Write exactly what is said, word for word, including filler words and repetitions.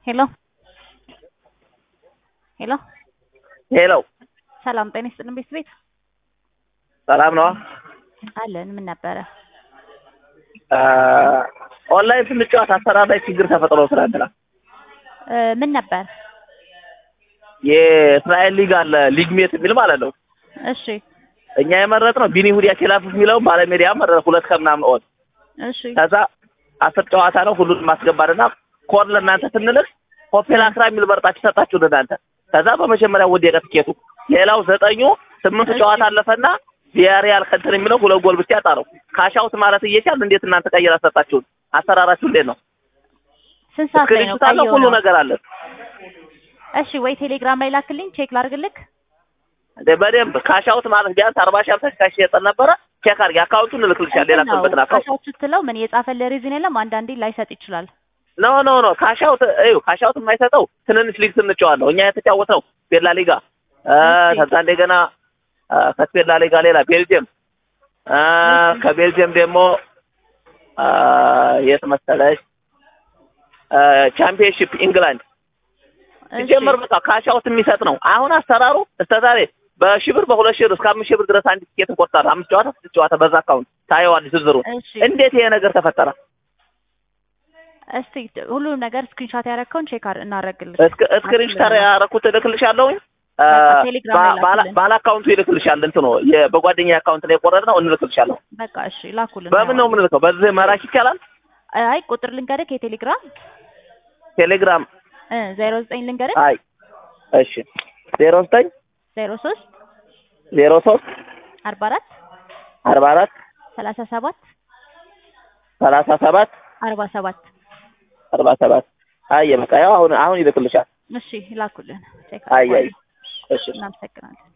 Hello Hello Hello ሰላም ጤና ይስጥልን ቤት ሰላም ነው አለን ምን ነበር ኦንላይን ስንጫወት አሰራር ላይ ችግር ተፈጥሮ ስለነበረ ምን ነበር የእስራኤል ሊግ አለ ሊግ ሜት የሚል ማለት ነው እሺ እኛ የመረጥነው ቢኒ ሁዲያ ኬላፍ የሚለው ባለሜዲያ መረጥ ሁለት ከምናምን ኦን እሺ ከዛ አስር ጨዋታ ነው ሁሉንም ማስገባልና ኮድ ለእናንተ ስንልክ ሆቴል አስራ የሚል መርጣችሁ ሰጣችሁ ለእናንተ ከዛ በመጀመሪያ ወዲያ ትኬቱ ሌላው ዘጠኙ ስምንት ጨዋታ አለፈና ዲያሪያል ከንትን የሚለው ሁለት ጎል ብቻ ጣለው ካሻውት ማለት እየቻለ እንዴት እናንተ ቀይራ ሰጣችሁ አሰራራችሁ እንዴት ነው ስንት ሰዓት ላይ ነው ታለው ሁሉ ነገር አለ እሺ ወይ ቴሌግራም ላይ ላክልኝ ቼክ ላድርግልክ በደንብ ካሻውት ማለት ቢያንስ አርባ ሺህ አምሳ ሺህ ካሽ የጠን ነበረ ቼክ አድርጊ አካውንቱን ልክልሻል ሌላ ሰበት ነው ካሻውት ስትለው ምን የጻፈለ ሪዝን የለም አንዳንዴ ላይሰጥ ይችላል ኖ ኖ ኖ ካሻውት እዩ ካሻውት የማይሰጠው ትንንሽ ሊግ ስንጫወተው እኛ የተጫወተው ቤላ ሊጋ ከዛ እንደገና ከቤላ ሊጋ ሌላ ቤልጂየም ከቤልጂየም ደግሞ የት መሰለሽ ቻምፒየንሺፕ ኢንግላንድ ሲጀመር በቃ ካሻውት የሚሰጥ ነው አሁን አሰራሩ እስከዛሬ በሺብር በሁለት ሺህ እስከ አምስት ሺህ ብር ድረስ አንድ ቲኬት እንቆርጣለን አምስት ጨዋታ ስድስት ጨዋታ በዛ አካውንት ታየዋል ዝርዝሩ እንዴት ይሄ ነገር ተፈጠረ እስቲ ሁሉም ነገር ስክሪንሾት ያረከውን ቼክ እናረግልሽ ስክሪንሾት ያረኩት ልክልሻለሁ ባላ አካውንቱ ይልክልሻል እንትኑ በጓደኛ አካውንት ላይ ቆረጥነው እንልክልሻለሁ በቃ እሺ ላኩልን በምን ነው ምን ልከው በዚህ መራክ ይቻላል አይ ቁጥር ልንገርክ የቴሌግራም ቴሌግራም እ ዜሮ ዘጠኝ ልንገርክ አይ እሺ ዜሮ ዘጠኝ ዜሮ ሶስት ዜሮ ሶስት አርባ አራት አርባ አራት ሰላሳ ሰባት ሰላሳ ሰባት አርባ ሰባት አርባ ሰባት አይ በቃ ያው አሁን አሁን ይልክልሻል እሺ ላኩልን ቼክ አይ አይ እሺ እናመሰግናለን